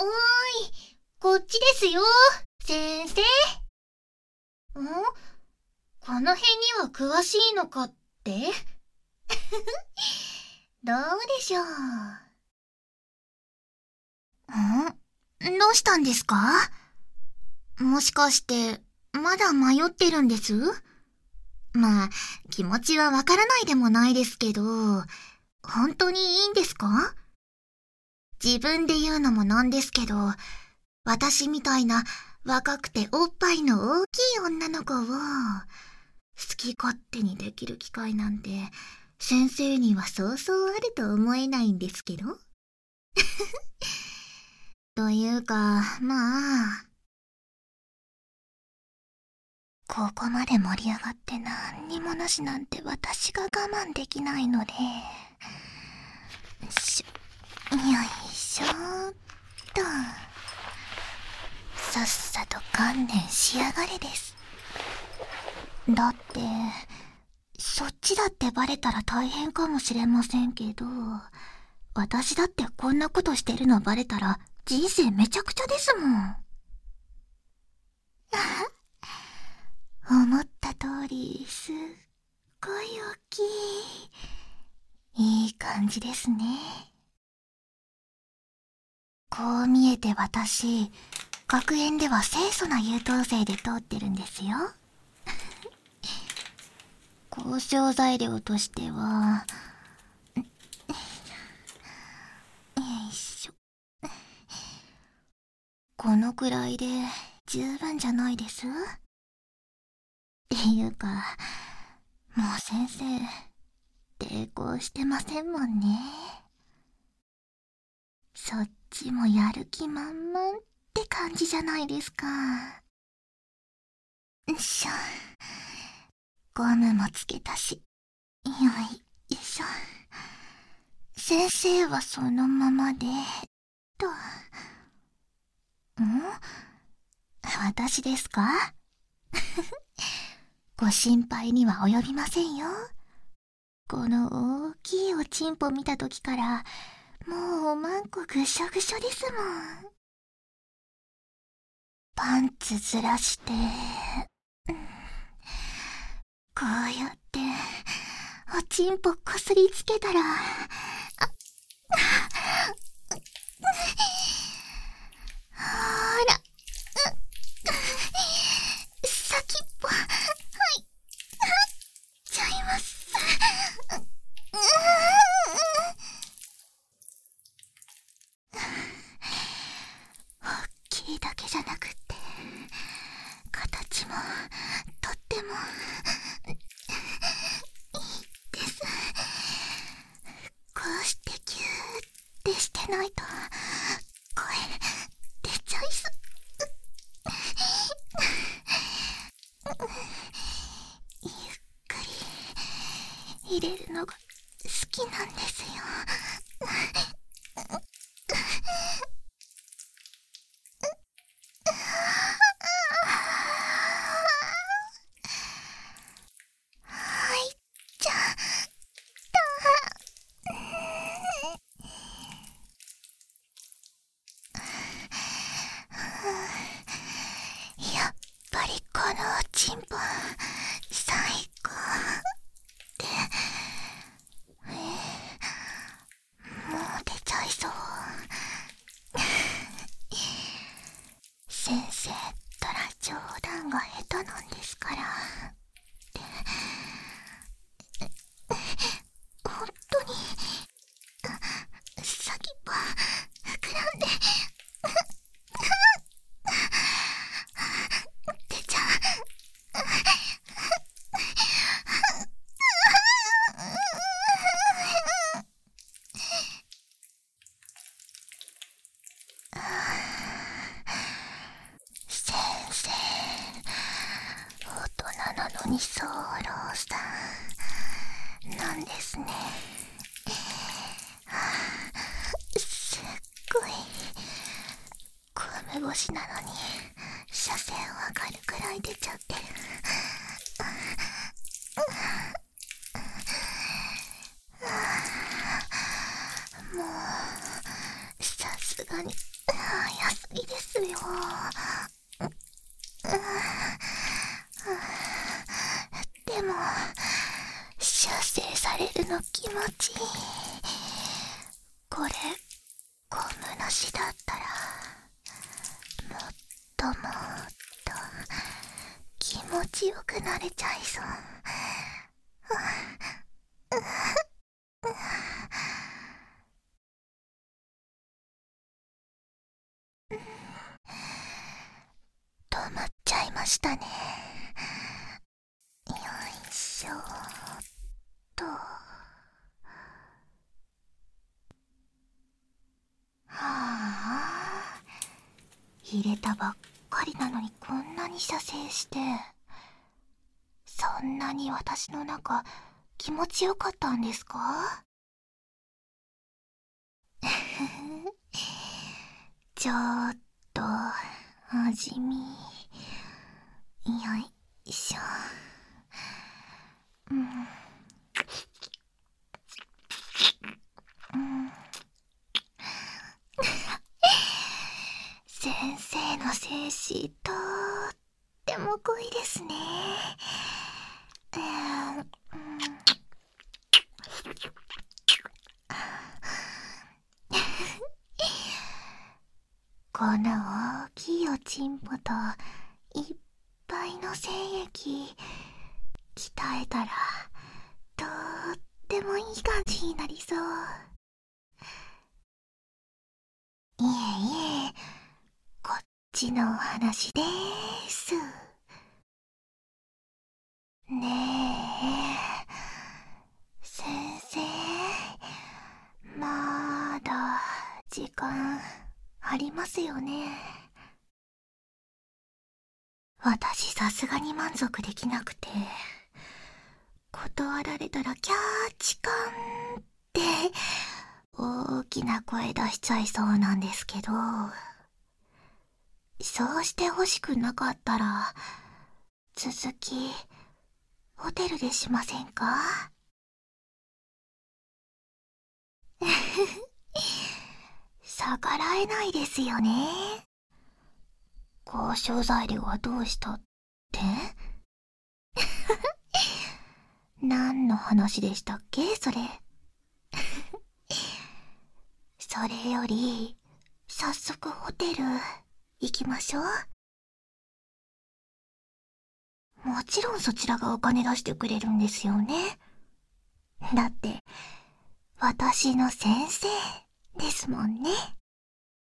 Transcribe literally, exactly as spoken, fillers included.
おーい、こっちですよ、先生。ん？この辺には詳しいのかってどうでしょう。ん？どうしたんですか？もしかして、まだ迷ってるんです？まあ、気持ちはわからないでもないですけど、本当にいいんですか？自分で言うのもなんですけど、私みたいな若くておっぱいの大きい女の子を、好き勝手にできる機会なんて、先生にはそうそうあると思えないんですけど。というか、まあ、ここまで盛り上がって何にもなしなんて私が我慢できないので、よいしょ、よいしょーっと。さっさと観念しやがれです。だって、そっちだってバレたら大変かもしれませんけど、私だってこんなことしてるのバレたら人生めちゃくちゃですもん。思った通り、すっごい大きい。いい感じですね。こう見えて私、学園では清楚な優等生で通ってるんですよ。交渉材料としては、よいしょ。このくらいで十分じゃないです？っていうか、もう先生、抵抗してませんもんね。そっちもやる気満々って感じじゃないですか。よいしょ。ゴムもつけたし。よいしょ。先生はそのままで、と。ん？私ですか？ご心配には及びませんよ。この大きいおちんぽ見たときから、もうおまんこぐしょぐしょですもん。パンツずらして、うん、こうやって、おちんぽこすりつけたら、あ、ほら、先っぽ、はい、ちゃいます。大きいだけじゃなくって、形もとってもいいです。こうしてギューってしてないと声出ちゃいそう。ゆっくり入れるのが好きなんですよ。はい、じゃあ、やっぱりこのおちんぽ最高で、えー、もう出ちゃいそう。先生ったら冗談が下手なんですから。本当に先っぽ膨らんで出ちゃう。先生、大人なのに早漏さんなんですね。すっごいゴム越しなのに車線わかるくらい出ちゃってる。もうさすがに早話だったら、もっともっと気持ちよくなれちゃいそう。止まっちゃいましたね。よいしょーっと。はあ、入れたばっかりなのにこんなに射精して、そんなに私の中気持ちよかったんですか？ちょっと味見。よいしょ。うん、うん、先生の精子とっても濃いですね。えー、うん、この大きいおちんぽといっぱいの精液鍛えたらとってもいい感じになりそう。いえいえ、こっちのお話でーす。ねえ、先生、まだ時間ありますよね。私さすがに満足できなくて、断られたらキャーチカンって大きな声出しちゃいそうなんですけど、そうしてほしくなかったら続きホテルでしませんか？逆らえないですよね。交渉材料はどうしたって何の話でしたっけそれ。それより早速ホテル行きましょう。もちろんそちらがお金出してくれるんですよね。だって私の先生ですもんね。